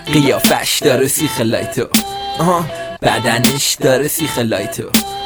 قیافش داره سیخ لایتو، بدنش داره سیخ لایتو،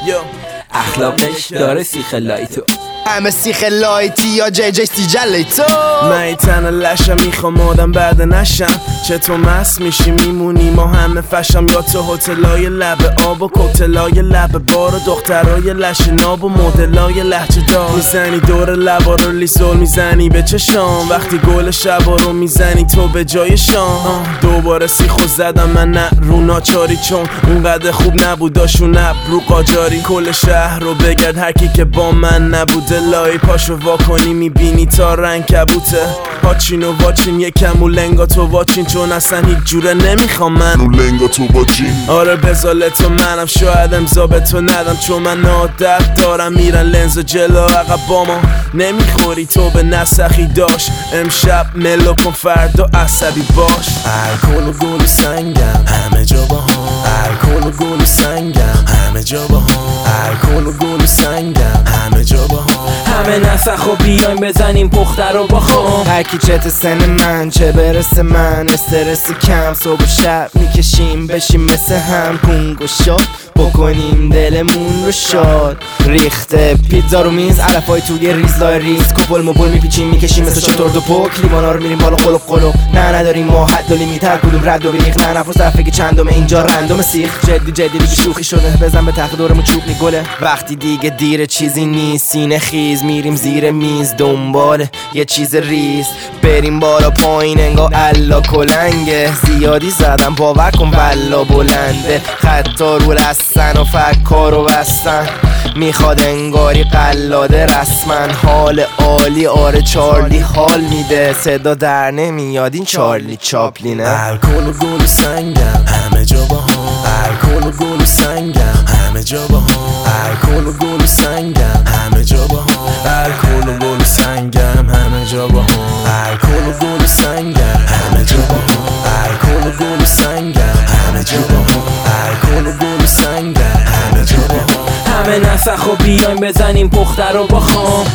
اخلاقش داره سیخ لایتو. همه سیخ لایتی یا جی جی سی جلیتو. من تن لشم میخوام آدم بعد نشم. چطور مست میشی میمونی ما همه فشم، یا تو هتلای لب آب و کوتلای لب بار و دخترای لش ناب و مدلای لهجه دار. میزنی دور لبا رو لیسول میزنی به چشام، وقتی گل شبا رو میزنی تو به جای شام. دوباره سیخو زدم من نه رو ناچاری، چون اونقدر خوب نبوداشون ابرو قاجاری. کل شهر رو بگرد هرکی که با من نبوده، لای پاشو واکنی میبینی تا رنگ کبوته. پاچین و واچین یکم و لنگا تو واچین، چون اصلا هیچ جوره نمیخوام من و لنگا تو واچین. آره بزاله تو منم شاید امضا به تو ندم، چون من عادت دارم میرن لنز جلو عقب با ما. نمیخوری تو به نسخی داشت، امشب ملو کن فردا عصبی باش. الکل و گل و سنگم همه جا با هم، الکل و گل و سنگم همه جا با هم، الکل و گل و سنگم همه جا با هم. همه نسخ و بیایم بزنیم پخته رو با خون. هرکی چت سن من چه برسه من، استرس کم صبح و شب میکشیم بشیم مثل هم. کنگ و شاد بکنیم دلمون رو شاد. ریخته پیتزا رو میز، علفای توی ریز لای ریز. کپل مپل میپیچیم میکشیم مثل شطور دو پک. لیوانا رو میریم بالا قلق قلق. نه نداریم ما حد و لیمیت، هر کدوم رد و بیریخ. نه نفر صفحه که چندم اینجا رندوم سیخ. جدی جدی دیگه شوخی شده، بزن به تخت دورمون چوب میگله. وقتی دیگه دیر چیزی نیست سینه خیز، میریم زیر میز دنبال یه چیز ریز. بریم بالا پایین انگار الا کلنگه، زیادی زدم باور کن والا بلنده. خطا رو رستن و فکا رو بستن، میخواد انگاری قلاده رسمن. حال عالی آره چارلی حال میده، صدا در نمیاد این چارلی چاپلینه. الکل و گل و سنگم همه جا با هم، الکل و گل و سنگم همه جا با هم، الکل و گل و سنگم همه جا با هم، الکل و گل و سنگم همه جا با هم، الکل و گل و سنگم همه جا با هم، الکل و گل و سنگم همه جا با هم، الکل و گل و سنگم همه جا با هم. همه نسخ و بیایم بزنیم پخته رو با خون.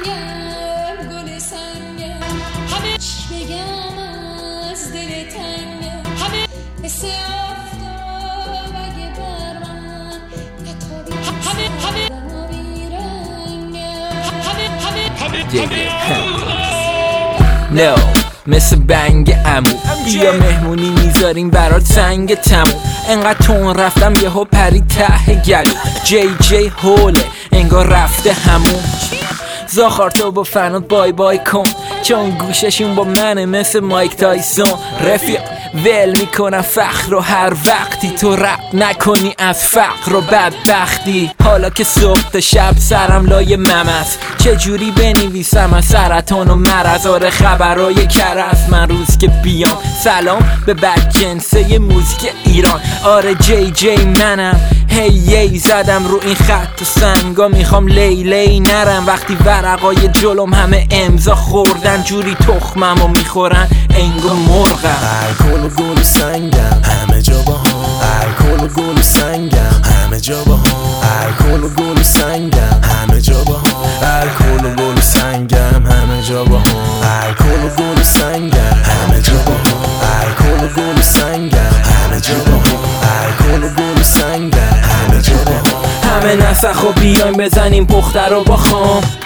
نو مثل بنگ عمو، بیا مهمونی میذاریم برات سنگ تموم. انقدر تون رفتم یهو پرید ته گلو. جی جی هوله انگار رفته همون. زاخار تو با فنات بای بای کن، چون گوششون با منه مثل مایک تایسون. رفیق ول میکنم فخر رو هر وقتی تو رپ نکنی از فقر و بدبختی. حالا که صبح تا شب سرم لای ممس، چجوری بنویسم از سرطان و مرض. آره خبرای کرس من روز که بیام، سلام به بدجنسه موزیک ایران. آره جی جی منم، هی یی زدم رو این خط و سنگا، میخوام لی نرم. وقتی ورقای جلوم همه امضا خوردن، جوری تخممو میخورن انگار مرغم. الکل و گل و سنگم همه جا با هم، الکل و گل و سنگم همه جا با هم، الکل و گل و سنگم همه جا با هم، الکل و گل و سنگم همه جا با هم، الکل و گل و سنگم همه جا با هم، الکل و گل و سنگم همه جا با هم، الکل و گل و سنگم همه جا با هم. همه نسخ و بیایم بزنیم پخته رو با خون.